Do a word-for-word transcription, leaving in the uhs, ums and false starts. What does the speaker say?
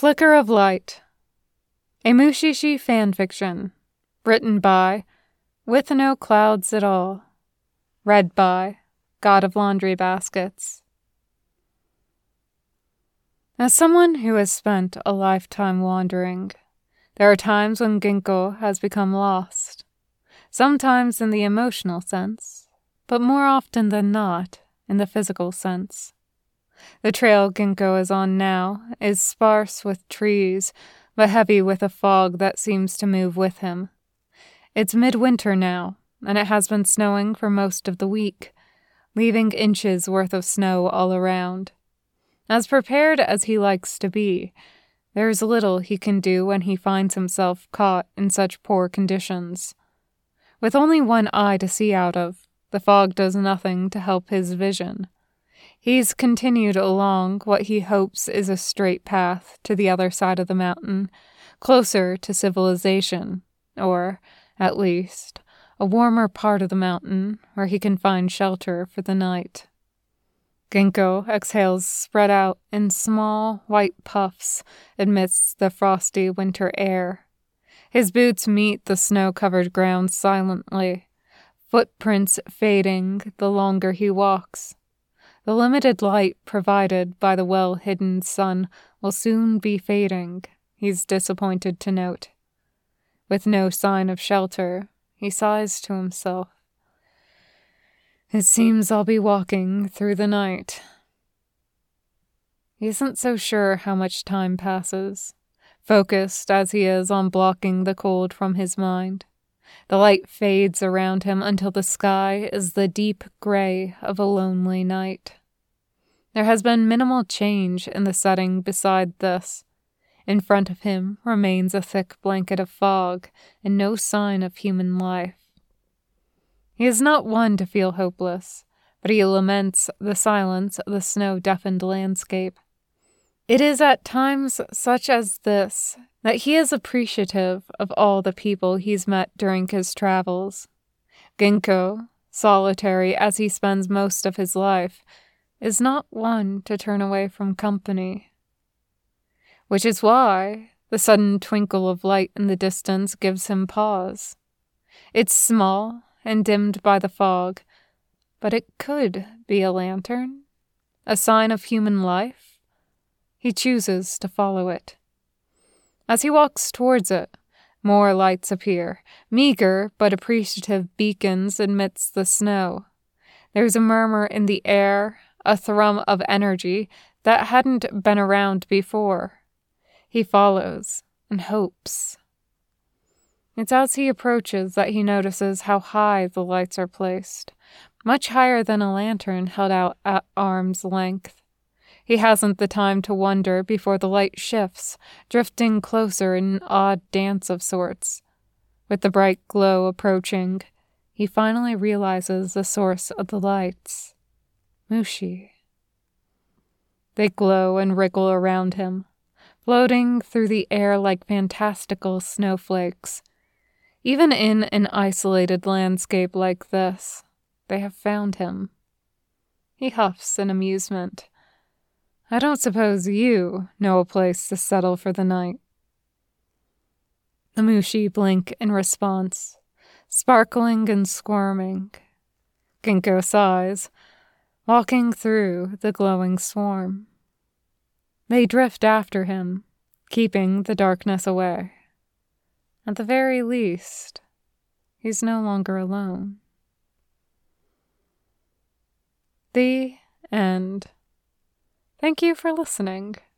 Flicker of Light, a Mushishi fanfiction, written by With No Clouds at All, read by God of Laundry Baskets. As someone who has spent a lifetime wandering, there are times when Ginkgo has become lost, sometimes in the emotional sense, but more often than not in the physical sense. The trail Ginkgo is on now is sparse with trees, but heavy with a fog that seems to move with him. It's midwinter now, and it has been snowing for most of the week, leaving inches worth of snow all around. As prepared as he likes to be, there is little he can do when he finds himself caught in such poor conditions. With only one eye to see out of, the fog does nothing to help his vision. He's continued along what he hopes is a straight path to the other side of the mountain, closer to civilization, or, at least, a warmer part of the mountain where he can find shelter for the night. Ginkgo exhales spread out in small, white puffs amidst the frosty winter air. His boots meet the snow-covered ground silently, footprints fading the longer he walks. The limited light provided by the well-hidden sun will soon be fading, he's disappointed to note. With no sign of shelter, he sighs to himself. It seems I'll be walking through the night. He isn't so sure how much time passes, focused as he is on blocking the cold from his mind. The light fades around him until the sky is the deep gray of a lonely night. There has been minimal change in the setting beside this. In front of him remains a thick blanket of fog and no sign of human life. He is not one to feel hopeless, but he laments the silence of the snow-deafened landscape. It is at times such as this that he is appreciative of all the people he's met during his travels. Ginkgo, solitary as he spends most of his life, is not one to turn away from company. Which is why the sudden twinkle of light in the distance gives him pause. It's small and dimmed by the fog, but it could be a lantern, a sign of human life. He chooses to follow it. As he walks towards it, more lights appear, meager but appreciative beacons amidst the snow. There's a murmur in the air, a thrum of energy that hadn't been around before. He follows and hopes. It's as he approaches that he notices how high the lights are placed, much higher than a lantern held out at arm's length. He hasn't the time to wonder before the light shifts, drifting closer in an odd dance of sorts. With the bright glow approaching, he finally realizes the source of the lights. Mushi. They glow and wriggle around him, floating through the air like fantastical snowflakes. Even in an isolated landscape like this, they have found him. He huffs in amusement. I don't suppose you know a place to settle for the night. The Mushi blink in response, sparkling and squirming. Ginkgo sighs, walking through the glowing swarm. They drift after him, keeping the darkness away. At the very least, he's no longer alone. The end. Thank you for listening.